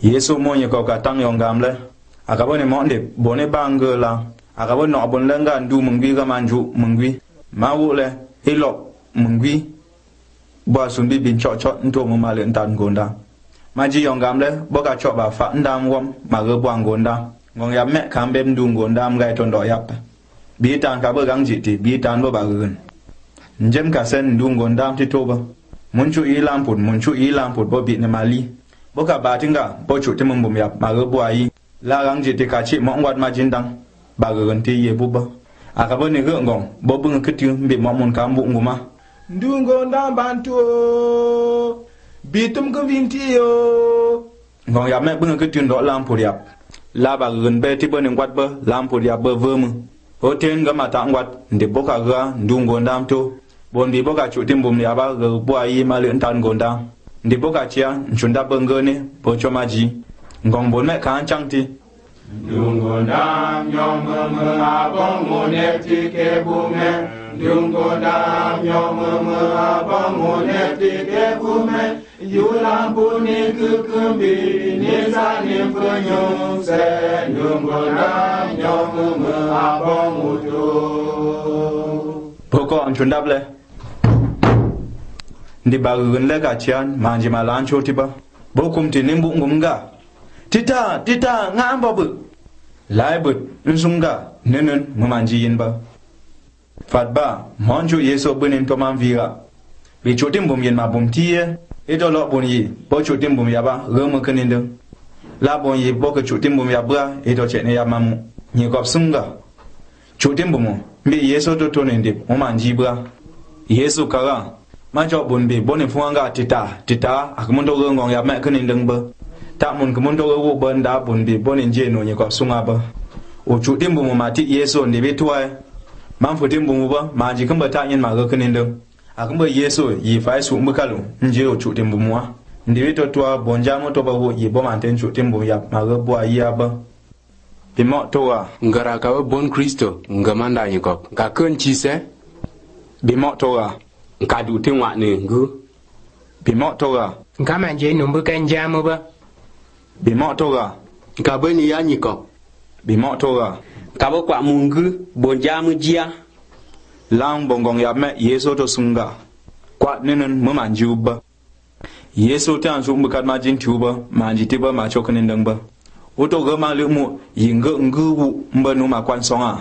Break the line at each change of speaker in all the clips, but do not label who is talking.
Yesu mo ye ko ka tang yong gam le akabo ne mo de bone bang la akabo no bon lenga ndu mungwi ga manju mungwi ma wu le ilo mungwi ba sun bi bin cho nto mo ma le ntan gonda ma ji yong gam le bo ka cho ba fa ndam wom ma ge bwang gonda ngong ya me kam bem du gonda am gai ton do yap bi tan ka bo gang ji ti bi tan bo ba gun njem ka sen du gonda ti to ba mun chu i lam put bo bi ne mali bo ka ba tinga bo chu ti mum bum yap ma ge bwa yi la gang ji ti ka chi mo wat ma jin dang ba gun ti ye bu ba aka bo ni ge ngong bo bung ke ti bi mo mun kam bu nguma
du gonda bantu bitum ko vinti yo
ngong ya me bung ke ti ndo lam put yap la ba gun be ti bo ni wat ba lam put yap ba vum o ten ga mata ngwat ndi bo ka ga ndu gondam to bon bi bo ka chu tim bum ya ba ge bwa yi ma le ntan gonda ndi bo ka chia nchunda benge ne bo choma ji ngong bon me kan chang ti
du gondam nyom a bong mo ne ti ke bu me du gondam nyom a bong mo ne ti ke bu me yu lam bu ni ku kumbi ni za ni fu nyom se du gondam nyom a bong mo to
bo ko nchunda ble ndi ba gun le ka chian manji ma lan cho ti ba bo kum ti nim bu ngum ga tita ngam ba bu lai bu nsum ga nenen mu manji yin ba fat ba mon chu yeso bunin to man vira bi chu tim bum yin ma bum ti e e do lo bun yi bo chu tim bum ya ba ge mu kenin de la bon yi bo ke chu tim bum ya bra e do che ne ya mamu ni ko sum ga chu tim bum bi yeso to ne ndi mu manji bra yeso kara ma cho bun bi bonin fuanga tita akmundo ge ngong ya me kenin deng ba ta mun kumundo ge wo ban da bun bi bonin je no ni ko sunga ba o chu tim bum ma ti yeso ndi bi tuwa man fu tim bum ba ma ji kan ba ta yin ma ge kenin deng akan ba yeso yi fa su mu kalu nje o chu tim bum wa ndi bi to tuwa bonja mo to ba wo yi bo man ten chu tim bum ya ma ge bo yi ba bi mo to wa
ngara ka bon Kristo ngamanda yi ko ka kun chi se
bi mo to wa
ka du tin wa ne ngu
bi mo to ga
ka man je nu bu kan jamu ba
bi mo to ga
ka ba ni ya ni ko
bi mo to ga
ka ba kwa mungu bon jamu jia
lang bongong ya me yeso to sunga kwa nenen mu man juba yeso tan su mu kat ma jin tuba ma ji tiba ma chokanin dang ba o to ga ma lu mu yinga ngu bu mba nu ma kwan songa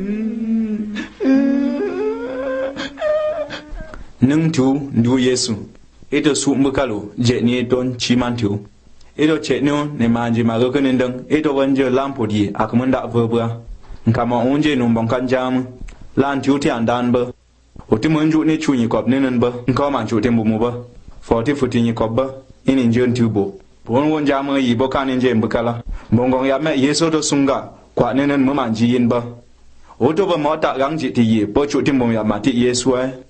nung tu ndu yesu ito su mbukalo je ni don chimantu ito che no ne manji ma go kenin dang ito wanje lampo di akamanda verbra nkama onje no bonkan jam lan tu ti andan ba oti munju ne chu ni kop nenen ba nka man chu tembu mu ba 40 futi ni kop ba inin jen tubo bon won jam yi bo kanin je mbukala bongong ya me yeso to sunga kwa nenen mu manji yin ba oto ba mota gang ji ti yi bo chu timbo ya ma ti yesu ai